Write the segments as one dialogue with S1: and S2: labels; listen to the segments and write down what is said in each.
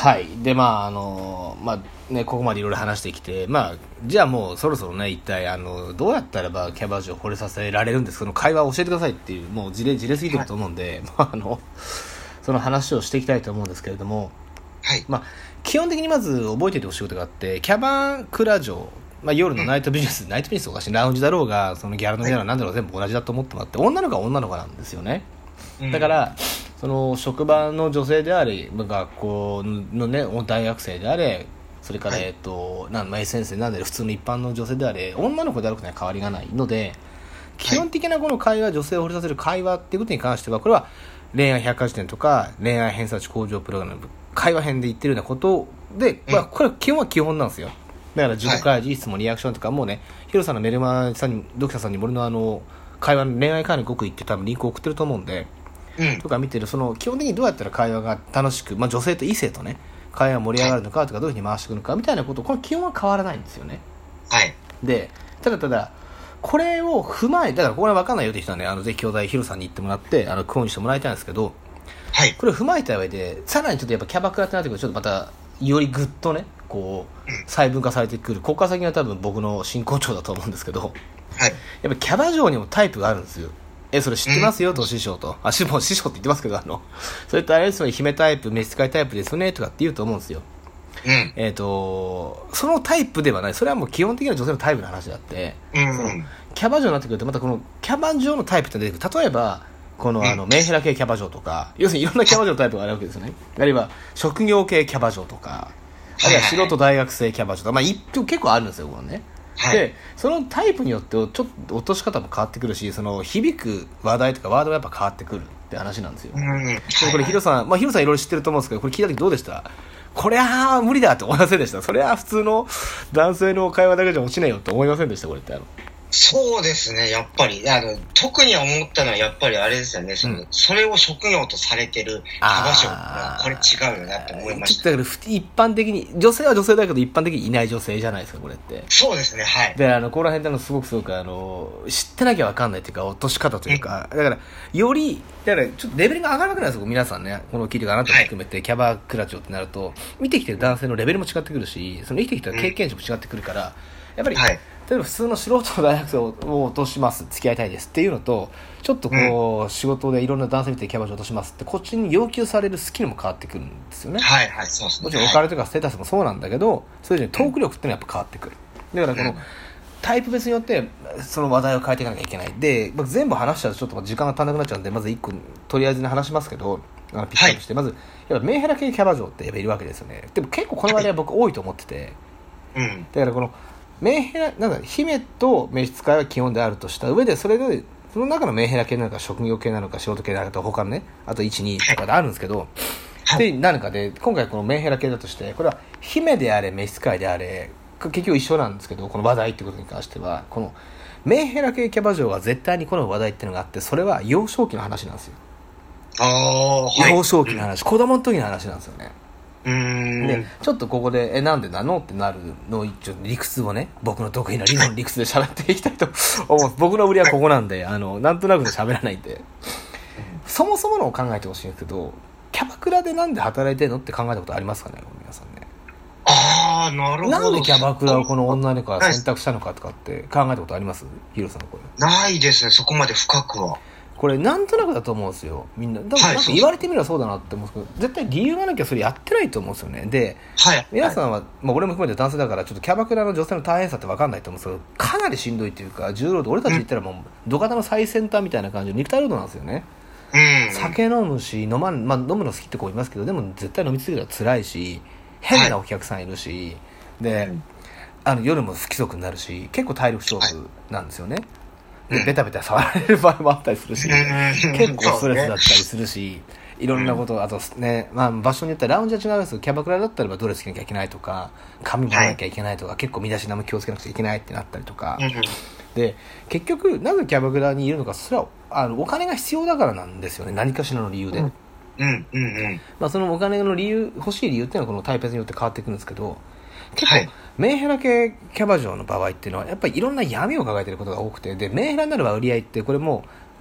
S1: はい。で、ここまでいろいろ話してきて、じゃあもうそろそろね、一体、どうやったらばキャバ嬢を惚れさせられるんですか、その会話を教えてくださいっていう、もう事例すぎてると思うんで、その話をしていきたいと思うんですけれども、
S2: はい。
S1: 基本的にまず覚えておいてほしいことがあって、キャバクラ嬢、夜のナイトビジネス、ナイトビジネスおかしい、ラウンジだろうが、そのギャラのギャラなんだろうが全部同じだと思ってもらって、女の子は女の子なんですよね。だから、その職場の女性であれ、学校のね、大学生であれ、それから、先生なんで普通の一般の女性であれ、女の子であることには変わりがないので、基本的なこの会話、女性を惚れさせる会話っていうことに関しては、これは恋愛百科事典とか恋愛偏差値向上プログラム、会話編で言ってるようなことで、これは基本は基本なんですよ。だから自己開示、質問、リアクションとかもうね、ヒロさんのメルマさんに、読者さんに俺の会話、恋愛会話の極意って多分リンクを送ってると思うんで、とか見てる、その基本的にどうやったら会話が楽しく、女性と異性とね、会話が盛り上がるのかとか、どういうふうに回していくのかみたいなこと、この基本は変わらないんですよね。
S2: はい。
S1: で、ただ、これを踏まえ、だからこれは分かんないよって人はね、ぜひ兄弟ヒロさんに言ってもらって、クオンにしてもらいたいんですけど、
S2: はい。
S1: これを踏まえた上で、さらにちょっとやっぱキャバクラってなってくると、ちょっとまた、よりぐっとね、細分化されてくる。ここから先は多分僕の真骨頂だと思うんですけど、
S2: はい。
S1: やっぱキャバ嬢にもタイプがあるんですよ。それ知ってますよと、師匠と。師匠って言ってますけど、それとあれですよね、姫タイプ、召使いタイプですよね、とかって言うと思うんですよ。そのタイプではない。それはもう基本的な女性のタイプの話であって、キャバ嬢になってくると、またこのキャバ嬢のタイプって出てくる。例えば、メンヘラ系キャバ嬢とか、要するにいろんなキャバ嬢のタイプがあるわけですよね。あるいは、職業系キャバ嬢とか、あるいは素人大学生キャバ嬢とか、結構あるんですよ、このね。で、そのタイプによってちょっと落とし方も変わってくるし、その響く話題とかワードがやっぱ変わってくるって話なんですよ。でこれヒロさんいろいろ知ってると思うんですけど、これ聞いた時どうでした？これは無理だって思いませんでした？それは普通の男性の会話だけじゃ落ちないよって思いませんでした？これって
S2: そうですね、やっぱり特に思ったのはやっぱりあれですよね、それを職業とされてるキャバ嬢はこれ違うよなって思いました。
S1: だから一般的に女性は女性だけど一般的にいない女性じゃないですか、これって。
S2: そうですね、はい。
S1: でここら辺ですごく知ってなきゃ分かんないっていうか、落とし方というか、だからよりちょっとレベルが上がらなくなるんですよ、皆さんね。この聞いてるあなたも含めて、キャバクラ嬢ってなると見てきてる男性のレベルも違ってくるし、その生きてきた経験値も違ってくるから、やっぱり、例えば普通の素人の大学生を落とします、付き合いたいですっていうのと、ちょっと仕事でいろんな男性見てキャバ嬢落としますって、こっちに要求されるスキルも変わってくるんですよね。
S2: はいはい、そうですね。
S1: もちろんお金とかステータスもそうなんだけど、それ以上にトーク力っていうのはやっぱ変わってくる。だからタイプ別によってその話題を変えていかなきゃいけない。で、全部話しちゃうとちょっと時間が足んなくなっちゃうんで、まず1個とりあえずに話しますけど、ピックアップして、まずやっぱメンヘラ系キャバ嬢ってやっぱいるわけですよね。でも結構この割合は僕多いと思ってて、だからメンヘラ、姫と召使いは基本であるとした上で、それで、その中のメンヘラ系なのか、職業系なのか、仕事系なのか、他のね、あと1、2とかであるんですけど、で、何かで、今回このメンヘラ系だとして、これは姫であれ、召使いであれ、結局一緒なんですけど、この話題ってことに関しては、このメンヘラ系キャバ嬢が絶対にこの話題っていうのがあって、それは幼少期の話なんですよ。幼少期の話、子供の時の話なんですよね。でちょっとここでなんでなのってなるのを一応理屈をね、僕の得意な理屈で喋っていきたいと思う。僕の売りはここなんで、なんとなくで喋らないんで、そもそものを考えてほしいんですけど、キャバクラでなんで働いてんのって考えたことありますかね、皆さんね。
S2: なるほど。
S1: なんでキャバクラをこの女の子が選択したのかとかって考えたことあります？ヒロさんのこれ。
S2: ないですね、そこまで深くは。
S1: これなんとなくだと思うんですよ、みんな。だからなんか言われてみればそうだなって思うんですけど、絶対理由がなきゃそれやってないと思うんですよね。で、皆さんは、俺も含めて男性だからちょっとキャバクラの女性の大変さって分かんないと思うんですけど、かなりしんどいというか、重労働、俺たち言ったらもう土方の最先端みたいな感じの肉体労働なんですよね。酒飲むし飲むの好きって子いますけど、でも絶対飲み続けたら辛いし、変なお客さんいるし、で、夜も不規則になるし、結構体力勝負なんですよね。でベタベタ触られる場合もあったりするし、結構ストレスだったりするし、いろんなこと、あとね、場所によってはラウンジは違うんですけど、キャバクラだったらドレス着なきゃいけないとか、髪も洗わなきゃいけないとか、結構身だしなみ気をつけなくちゃいけないってなったりとか、で結局なぜキャバクラにいるのか、それはお金が必要だからなんですよね、何かしらの理由で。そのお金の理由、欲しい理由っていうのはこのタイプによって変わってくるんですけど、結構、メンヘラ系キャバ嬢の場合っていうのはやっぱりいろんな闇を抱えていることが多くて、でメンヘラになる割合ってこれも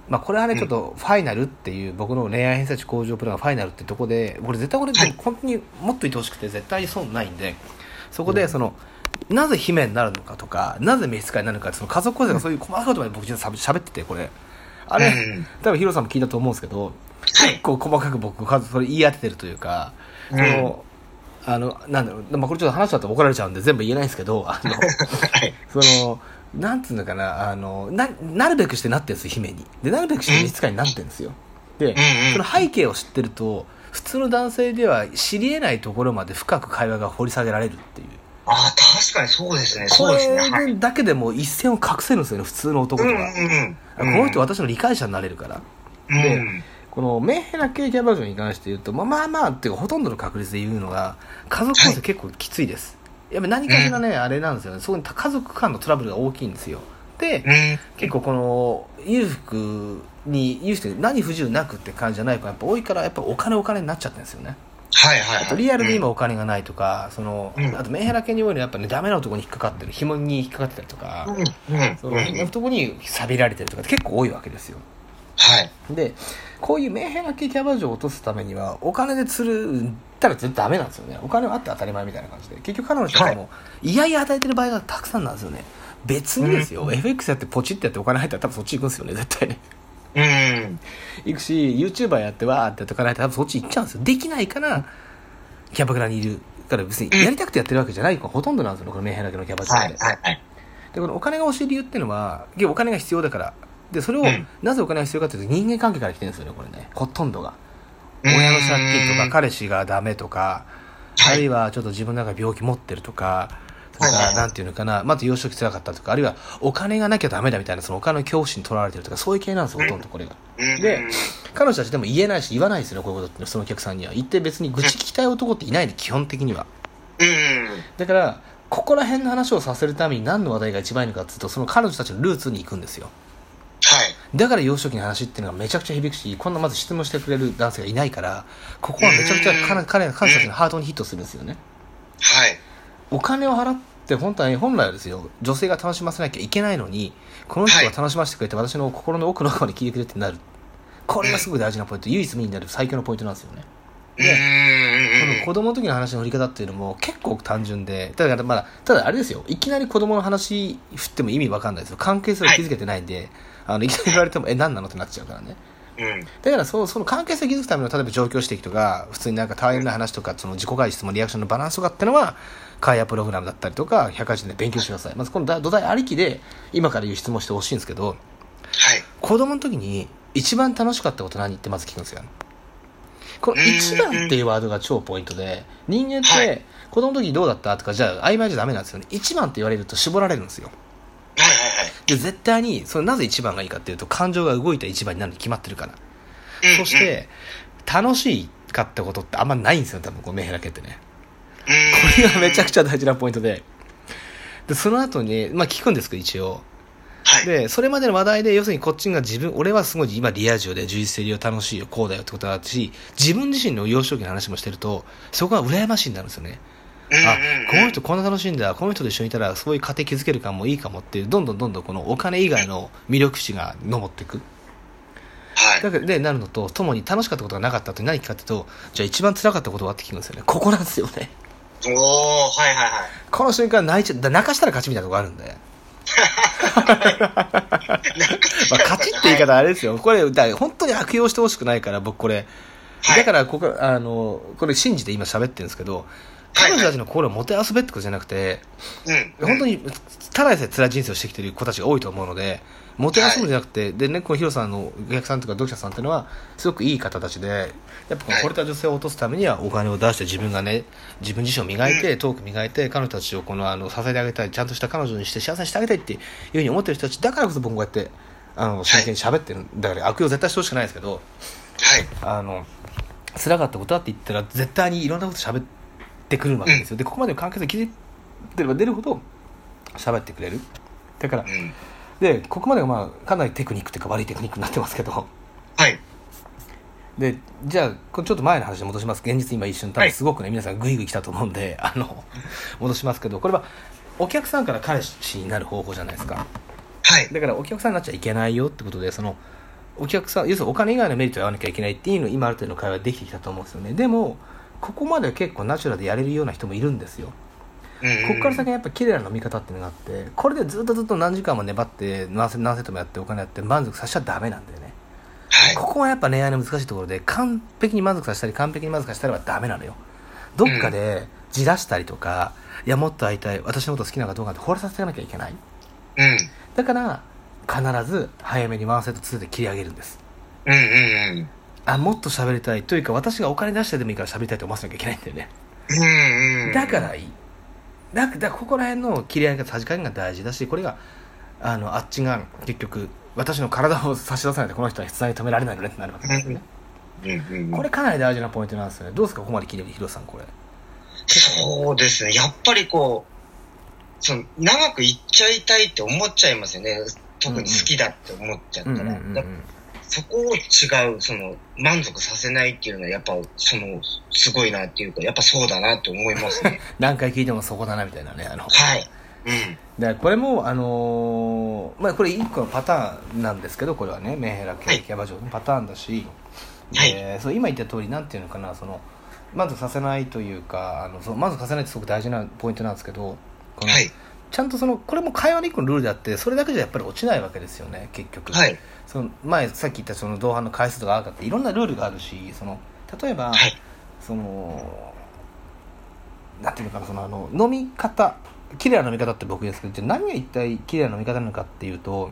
S1: まあ、これはねちょっとファイナルっていう僕の恋愛偏差値向上プランがファイナルってとこでこれ絶対これ本当にもっといてほしくて絶対に損ないんで、そこでその、なぜ姫になるのかとかなぜ召使いになるのか、その家族構成がそういう細かいことまで僕実は喋ってて、これあれ、多分ヒロさんも聞いたと思うんですけど、結構細かく僕それ言い当ててるというか、そのなんだろう、まあ、これちょっと話しちゃったら怒られちゃうんで全部言えないんですけど、そのなんつうのかな、なるべくしてなってるんですよ、姫に。でなるべくして召使いになってるんですよ。でその背景を知ってると普通の男性では知り得ないところまで深く会話が掘り下げられるっていう。
S2: ああ、確かにそうですね。
S1: これだけでも一線を隠せるんですよね、普通の男とは。この人私の理解者になれるから。でこのメンヘラ系キャバ嬢に関して言うと、まあっていうかほとんどの確率で言うのが家族構成結構きついです。やっぱ何かしらね、あれなんですよね、そこに家族間のトラブルが大きいんですよ。で、結構この裕福何不自由なくって感じじゃない子がやっぱ多いから、やっぱお金になっちゃってるんですよね。あとリアルで今お金がないとか、あとメンヘラ系に多いのはやっぱね、ダメな男に引っかかってる、紐に引っかかってたりとか、その男に錆びられてるとかって結構多いわけですよ。でこういうメンヘラ系キャバ嬢を落とすためにはお金で釣るたら絶対ダメなんですよね。お金はあって当たり前みたいな感じで、結局彼女たちも嫌々与えてる場合がたくさんなんですよね。別にですよ、FX やってポチってやってお金入ったら多分そっち行くんですよね、絶対ね。行くし YouTuber やってわーってやってお金入ったら多分そっち行っちゃうんですよ。できないからキャバクラにいるから別にやりたくてやってるわけじゃない子がほとんどなんですよね、このメンヘラ系のキャバ嬢って。でこのお金が欲しい理由っていうのはお金が必要だからで、それを、なぜお金が必要かというと人間関係から来てるんですよね、これね、ほとんどが。親の借金とか彼氏がダメとか、あるいはちょっと自分の中で病気持ってるとか、なんていうのかな、まず幼少期辛かったとか、あるいはお金がなきゃダメだみたいな、そのお金の恐怖心にとらわれてるとか、そういう系なんですよ、ほとんどこれが。で彼女たちでも言えないし言わないですよね、こういうことって。そのお客さんには言って別に愚痴聞きたい男っていないんで、基本的には。だからここら辺の話をさせるために何の話題が一番いいのかっていうと、その彼女たちのルーツに行くんですよ。だから幼少期の話っていうのがめちゃくちゃ響くし、こんなまず質問してくれる男性がいないから、ここはめちゃくちゃ彼女たちのハートにヒットするんですよね。お金を払って本来はですよ、女性が楽しませなきゃいけないのに、この人が楽しませてくれて私の心の奥の方まで聞いてくれってなる。これがすごい大事なポイント、唯一無二になる最強のポイントなんですよね。でこの子供の時の話の振り方っていうのも結構単純で、ただあれですよ、いきなり子供の話振っても意味わかんないですよ。関係性を築けてないんで、いきなり言われても何なのってなっちゃうからね。だからその関係性を築くための例えば状況指摘とか、普通になんか大変な話とか、その自己開示質問リアクションのバランスとかってのは会話プログラムだったりとか180で勉強してください。まずこの土台ありきで今から言う質問してほしいんですけど、子供の時に一番楽しかったこと何ってまず聞くんですよ。この一番っていうワードが超ポイントで、人間って子供の時どうだったとかじゃあ曖昧じゃダメなんですよね。一番って言われると絞られるんですよ。で絶対にそれなぜ一番がいいかっていうと、感情が動いた一番になるに決まってるから。そして楽しかったことってあんまないんですよ、多分このメンヘラ系ってね。これがめちゃくちゃ大事なポイントで、その後に聞くんですけど一応。でそれまでの話題で要するにこっちが俺はすごい今リア充で充実してるよ、楽しいよ、こうだよってことがあるし、自分自身の幼少期の話もしてるとそこが羨ましいになるんですよね。この人こんな楽しいんだ、この人と一緒にいたらそういう家庭築けるかもいいかもっていう、どんどんこのお金以外の魅力値が上っていく。だからでなるのとともに、楽しかったことがなかったって何かっていうと、じゃあ一番辛かったことはって聞くんですよね。ここなんですよね。この瞬間泣かしたら勝ちみたいなとこあるんで勝ちって言い方あれですよ、これ本当に悪用してほしくないから僕これ、だからこれ信じて今喋ってるんですけど、彼女たちの心をもてあそべってことじゃなくて、本当にただでさえ辛い人生をしてきている子たちが多いと思うので、もてあそぶんじゃなくて、でね、このヒロさんのお客さんとか読者さんっていうのはすごくいい方たちで、やっぱ惚れた女性を落とすためにはお金を出して自分自身を磨いて、トーク磨いて、彼女たちを支えてあげたい、ちゃんとした彼女にして幸せにしてあげたいっていうふうに思ってる人たちだからこそ、僕こうやって真剣に喋ってるんだから、悪用絶対してほしくないですけど、辛かったことだって言ったら絶対にいろんなこと喋ってくるわけですよ。でここまでの関係性を築いてれば出るほど喋ってくれる。だから、でここまでがかなりテクニックというか悪いテクニックになってますけど、でじゃあちょっと前の話に戻します。現実今一瞬多分すごくね、皆さんグイグイ来たと思うんで戻しますけど、これはお客さんから彼氏になる方法じゃないですか。だからお客さんになっちゃいけないよってことで、 お客さん、要するにお金以外のメリットを言わなきゃいけないっていうのを今ある程度の会話できてきたと思うんですよね。でもここまで結構ナチュラルでやれるような人もいるんですよ。ここから先はやっぱ綺麗な飲み方っていうのがあって、これでずっと何時間も粘って何セットもやってお金やって満足させちゃダメなんだよね。
S2: はい、
S1: ここはやっぱ恋愛の難しいところで、完璧に満足させたり完璧に満足させたりはダメなのよ。どっかでじらしたりとか、いやもっと会いたい、私のこと好きなのかどうかって惚れさせなきゃいけない。だから必ず早めにワンセット2で切り上げるんです。もっと喋りたいというか、私がお金出してでもいいから喋りたいと思わせなきゃいけないんだよね。だからいい。だからここら辺の切り上げ方、さじ加減が大事だし、これがあっちが結局私の体を差し出さないとこの人は筆談に止められないのねってなるわけですよね。これかなり大事なポイントなんですよね。どうですか、ここまで聞いてるヒロさん、これ。
S2: そうですね、やっぱりこう長くいっちゃいたいって思っちゃいますよね。特に好きだって思っちゃったら、そこを違う満足させないっていうのはやっぱすごいなっていうか、やっぱそうだなって思いますね。
S1: 何回聞いてもそこだなみたいなね。
S2: はい。
S1: だからこれもこれ1個のパターンなんですけど、これはねメンヘラ系キャバ嬢のパターンだし、そう今言った通りなんていうのかな、満足させないというか、満足させないってすごく大事なポイントなんですけど、ちゃんとこれも会話の1個のルールであって、それだけじゃやっぱり落ちないわけですよね、結局。前さっき言った同伴の回数とかあるかっていろんなルールがあるし、例えば、なんていうのかな、飲み方、綺麗な飲み方って僕ですけど、じゃあ何が一体綺麗な飲み方なのかっていうと、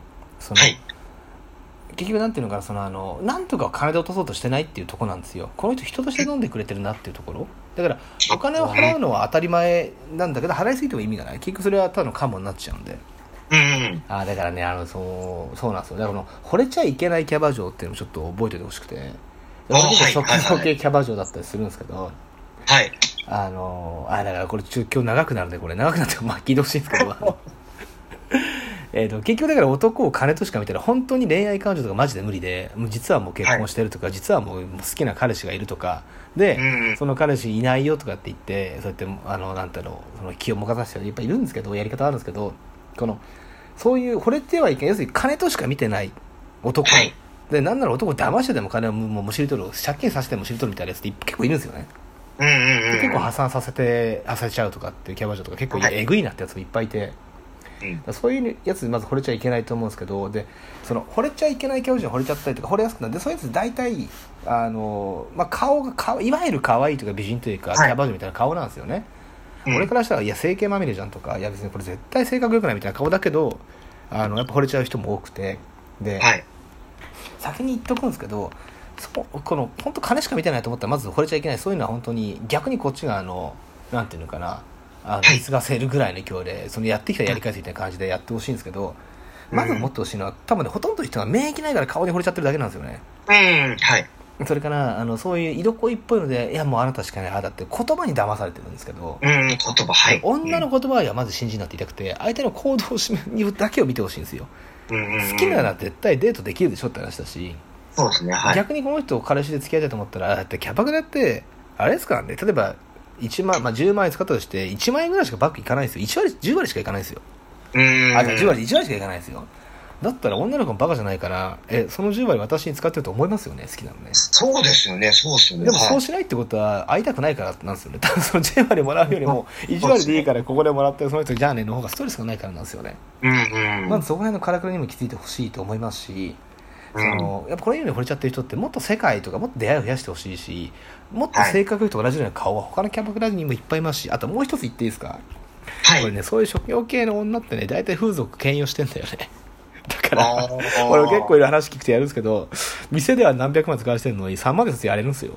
S1: 結局なんていうのかな、なんとか金で落とそうとしてないっていうところなんですよ。この人として飲んでくれてるなっていうところだから、お金を払うのは当たり前なんだけど、払いすぎても意味がない。結局それはただのカモになっちゃうんで。だからね、そうなんですよ。だから惚れちゃいけないキャバ嬢っていうのをちょっと覚えておいてほしくて、職業系キャバ嬢だったりするんですけど、だからこれ今日長くなるんで、これ長くなって聞いてほしいんですけど結局だから男を金としか見たら本当に恋愛感情とかマジで無理で、もう実はもう結婚してるとか、実はもう好きな彼氏がいるとかで、その彼氏いないよとかって言って、そうやってなんていうの、気をもかさせてる人いっぱいいるんですけど、やり方あるんですけど、そういう惚れてはいけない、要するに金としか見てない男、でなんなら男を騙してでも金をもうむしり取る、借金させてもむしり取るみたいなやつって結構いるんですよね。結構破産させちゃうとかっていうキャバ嬢とか結構えぐいなってやつもいっぱいいて、そういうやつにまず惚れちゃいけないと思うんですけど、で惚れちゃいけないキャバ嬢に惚れちゃったりとか惚れやすくなって、そういうやつ大体顔がいわゆる可愛いとか美人というか、キャバ嬢みたいな顔なんですよね。俺からしたらいや整形まみれじゃんとか、いや別にこれ絶対性格良くないみたいな顔だけど、やっぱ惚れちゃう人も多くて、で、先に言っとくんですけど、本当金しか見てないと思ったらまず惚れちゃいけない。そういうのは本当に逆にこっちがなんていうのかな、見がせるぐらいの勢いでやってきたやり返すみたいな感じでやってほしいんですけど、まず持ってほしいのは多分ね、ほとんどの人が免疫ないから顔に惚れちゃってるだけなんですよね。それからそういう色恋っぽいので、いやもうあなたしかない、だって言葉に騙されてるんですけど、女の言葉はまず信じなって言いたくて、相手の行動にだけを見てほしいんですよ。好きなら絶対デートできるでしょって話だし、逆にこの人を彼氏で付き合いたいと思ったら、だってキャバクラってあれですからね、例えば1万、10万円使ったとして1万円ぐらいしかバックいかないんですよ。1割10割しかいかないんですよ。10割1割しかいかないんですよ。だったら女の子もバカじゃないから、その10割私に使ってると思いますよね、好きなのね。
S2: そうですよね。
S1: でもそうしないってことは会いたくないからなんですよね。多分その10割もらうよりも1割でいいからここでもらってその人じゃあねの方がストレスがないからなんですよね。まずそこら辺のからくりにも気づいてほしいと思いますし、やっぱこれ以上に惚れちゃってる人ってもっと世界とかもっと出会いを増やしてほしいし、もっと性格と同じような顔は他のキャバクラにもいっぱいいますし、あともう一つ言っていいですか、これね、そういう職業系の女ってね、大体風俗兼用してんだよね。だから俺結構いる話聞くとやるんですけど、店では何百万使わしてるのに3万でやれるんですよ。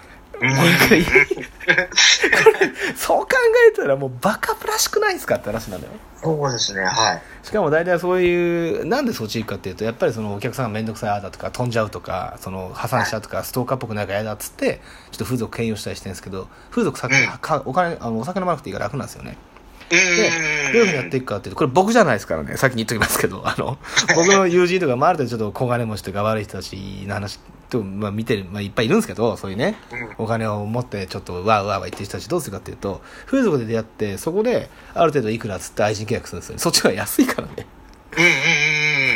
S1: そう考えたらもうバカらしくないですかって話なんだよ。
S2: そうですね。
S1: しかも大体そういう、なんでそっち行くかっていうと、やっぱりお客さんが面倒くさいだとか飛んじゃうとか、破産しちゃうとか、ストーカーっぽくないから嫌だっつってちょっと風俗兼用したりしてるんですけど、風俗お酒飲まなくていいから楽なんですよね。でどういうふうにやっていくかっていうと、これ僕じゃないですからね、先に言っときますけど、僕の友人とか、ある程度ちょっと小金持ちとか悪い人たちの話と、見てる、いっぱいいるんですけど、そういうね、お金を持ってちょっとわーわー言ってる人たちどうするかっていうと、風俗で出会ってそこである程度いくらっつって愛人契約するんですよね。そっちが安いからね。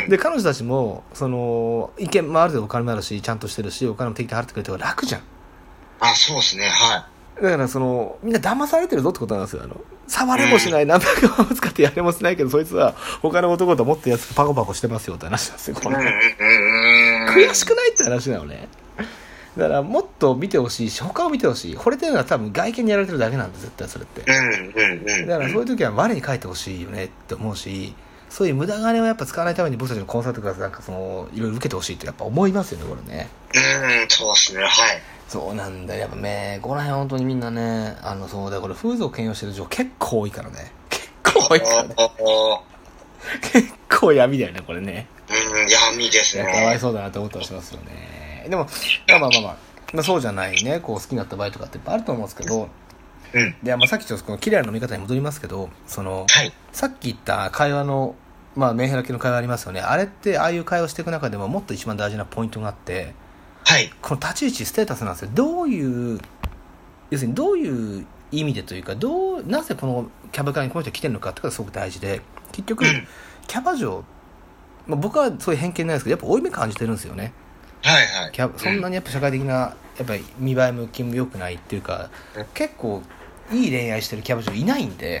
S1: で彼女たちもその意見、まあ、ある程度お金もあるしちゃんとしてるしお金も適当に払ってくれて楽じゃん。
S2: そうですね。はい。
S1: だからそのみんな騙されてるぞってことなんですよ。触れもしない、ナンバーカーを使ってやれもしないけどそいつは他の男ともっと安くパコパコしてますよって話なんですよ。これ悔しくないって話なのね。だからもっと見てほしいし他を見てほしい。惚れてるのは多分外見にやられてるだけなんだ絶対それって。だからそういう時は我に返ってほしいよねって思うし、そういう無駄金をやっぱ使わないために僕たちのコンサルとかなんかそのいろいろ受けてほしいってやっぱ思いますよねこれね。
S2: そうですね。はい。
S1: そうなんだよやっぱねこの辺本当にみんなねそうだこれ風俗兼用してる女結構多いからね。結構多いからね。結構闇だよねこれね。
S2: 闇ですね。
S1: かわいそうだなって思ったりしますよね。でもまあそうじゃないねこう好きになった場合とかっていっぱいあると思うんですけど、でまあ、さっきちょっとこのキラーの見方に戻りますけどさっき言った会話のまあメンヘラ系の会話ありますよね。あれってああいう会話をしていく中でももっと一番大事なポイントがあって、この立ち位置ステータスなんですよ。要するにどういう意味でというかなぜこのキャバクラにこの人が来てるのかってことがすごく大事で、結局、キャバ嬢、まあ、僕はそういう偏見ないですけどやっぱ負い目感じてるんですよね。そんなにやっぱ社会的なやっぱり見栄えも気も良くないっていうか、結構いい恋愛してるキャバ嬢いないんで、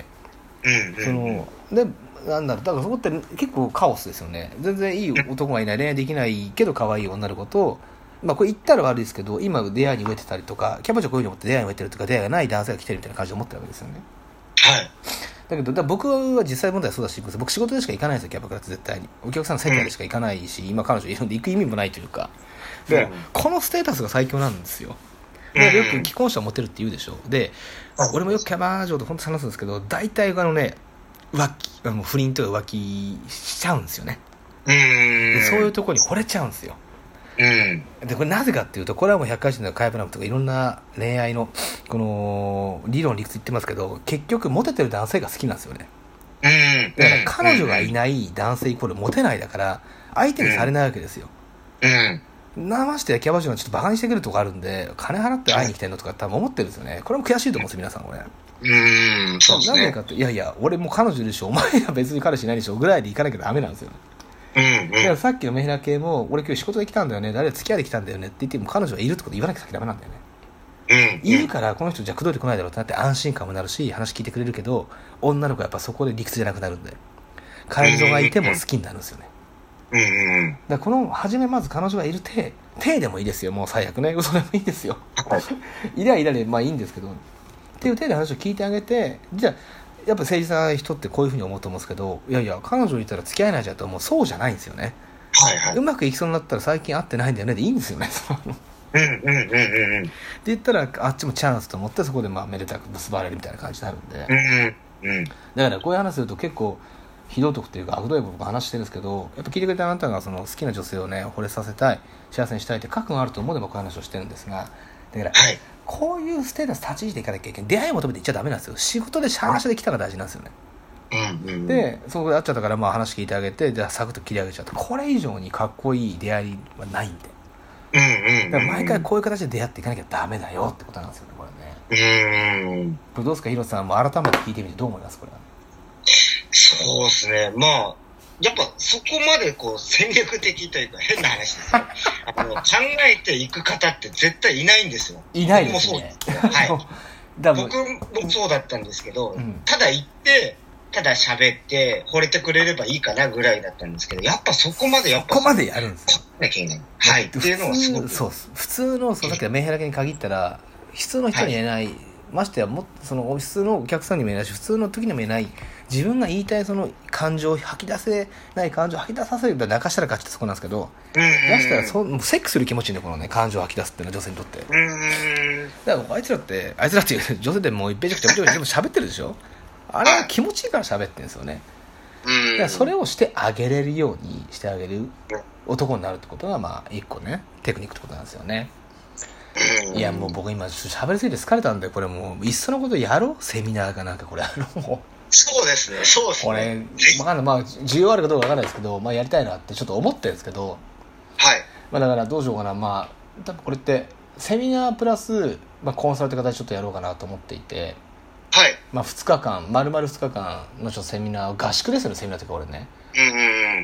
S1: なんだろうだからそこって結構カオスですよね。全然いい男がいない恋愛できないけど可愛い女の子と、まあこれ言ったら悪いですけど今出会いに飢えてたりとかキャバ嬢こういうの思って出会いに飢えてるとか出会いがない男性が来てるみたいな感じで思ってるわけですよね。だけど僕は実際問題はそうだし僕仕事でしか行かないんですよキャバクラって絶対に。お客さんの接待でしか行かないし、今彼女いるんで行く意味もないというかで、このステータスが最強なんですよ。でよく既婚者を持てるって言うでしょ。で俺もよくキャバ嬢と本当話すんですけど大体浮気不倫とか浮気しちゃうんですよね。でそういうところに惚れちゃうんですよ。でこれなぜかっていうとこれはもう百回心のカイプラムとかいろんな恋愛のこの理論理屈言ってますけど結局モテてる男性が好きなんですよね。だから彼女がいない男性イコールモテないだから相手にされないわけですよ。ましてやキャバ嬢のちょっとバカにしてくるとこあるんで金払って会いに来てんのとか多分思ってるんですよね。これも悔しいと思うんですよ皆さんこれ。
S2: そうですね。
S1: なぜかっていや俺もう彼女いるでしょお前は別に彼氏いないでしょぐらいで行かなきゃダメなんですよ。だからさっきのメンヘラ系も俺今日仕事で来たんだよね誰付き合いで来たんだよねって言っても彼女がいるってこと言わなきゃ先ダメなんだよね。いるからこの人じゃあ口説いてこないだろうってなって安心感もなるし話聞いてくれるけど女の子はやっぱそこで理屈じゃなくなるんで彼女がいても好きになるんですよね。だからこの初めまず彼女がいる体でもいいですよ。もう最悪ね嘘でもいいですよいりゃいらでまあいいんですけどっていう体で話を聞いてあげてじゃあやっぱ誠実な人ってこういうふうに思うと思うんですけどいや彼女いたら付き合えないじゃんともうそうじゃないんですよね。うまくいきそうになったら最近会ってないんだよねでいいんですよね。って言ったらあっちもチャンスと思ってそこでまあめでたく結ばれるみたいな感じになるんで、だからこういう話すると結構ひどいとこっていうか悪どい部分話してるんですけどやっぱ聞いてくれたあなたがその好きな女性をね惚れさせたい幸せにしたいって覚悟があると思うで僕は話をしてるんですがだから、こういうステータス立ち位置でいかなきゃいけない出会いを求めていっちゃダメなんですよ。仕事で話で来たら大事なんですよね。でそこで会っちゃったからまあ話聞いてあげてじゃあサクッと切り上げちゃったこれ以上にかっこいい出会いはないんでだから毎回こういう形で出会っていかなきゃダメだよってことなんですよねこれね。これどうですかヒロさんも改めて聞いてみてどう思いますこれは。
S2: そうですねまあやっぱそこまでこう戦略的というか変な話ですよ考えていく方って絶対いないんですよ。
S1: いないですね。
S2: 僕もそうだったんですけど、ただ行ってただ喋って惚れてくれればいいかなぐらいだったんですけどやっぱそこまでや
S1: るんですよ。
S2: っていうのはすごく
S1: そう普通のさっきのメンヘラ系に限ったら普通の人に言えない、ましてやその普通のお客さんにも言えないし普通の時にも言えない自分が言いたいその感情を吐き出せない感情を吐き出させると泣かしたら勝ちってそこなんですけど出したらもうセックスする気持ちいいんだよこのね感情を吐き出すっていうのは女性にとってだからあいつらっていう女性でもう一ページくちゃ全部喋ってるでしょあれは気持ちいいから喋ってるんですよね。だからそれをしてあげれるようにしてあげる男になるってことがまあ一個ねテクニックってことなんですよね。いやもう僕今喋りすぎて疲れたんでこれもういっそのことやろうセミナーかなんかこれもう
S2: そうですねこれ
S1: 分かんないまあ需要あるかどうか分かんないですけどまあやりたいなってちょっと思ってるんですけどまあだからどうしようかなまあ多分これってセミナープラスまあコンサルって形でちょっとやろうかなと思っていてまあ2日間丸々2日間のセミナー合宿ですよねセミナーというか俺ね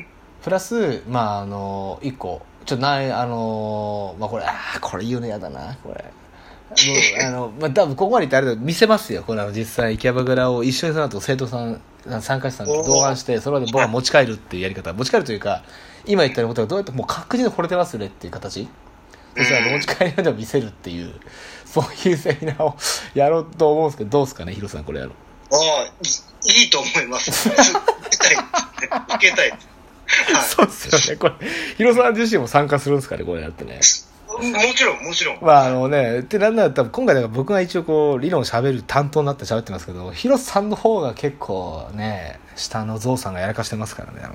S1: プラスまあ一個ちょっとないまあこれ言うのやだなこれもうまあ多分ここまで言ってあれだと見せますよこれ実際池袋を一緒にその後生徒さん参加者さんと同伴してそれで僕は持ち帰るっていうやり方持ち帰るというか今言ったことがどうやってもう確実に惚れてますよねっていう形そしたら持ち帰りでも見せるっていうそういうセミナーをやろうと思うんですけどどうですかねヒロさんこれやろう
S2: いいと思います受けたいはい、
S1: そうですよねこれヒロさん自身も参加するんですかねこれやってね
S2: もちろん
S1: まあねってなんだったら今回だから僕が一応こう理論喋る担当になって喋ってますけどヒロさんの方が結構ね下のゾウさんがやらかしてますからね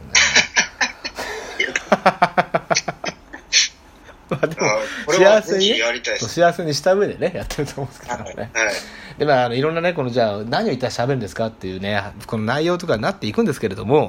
S1: まあでも幸せにした上でねやってると思うんですけどね、はい、でまあいろんなねこのじゃあ何を一体喋るんですかっていうねこの内容とかになっていくんですけれども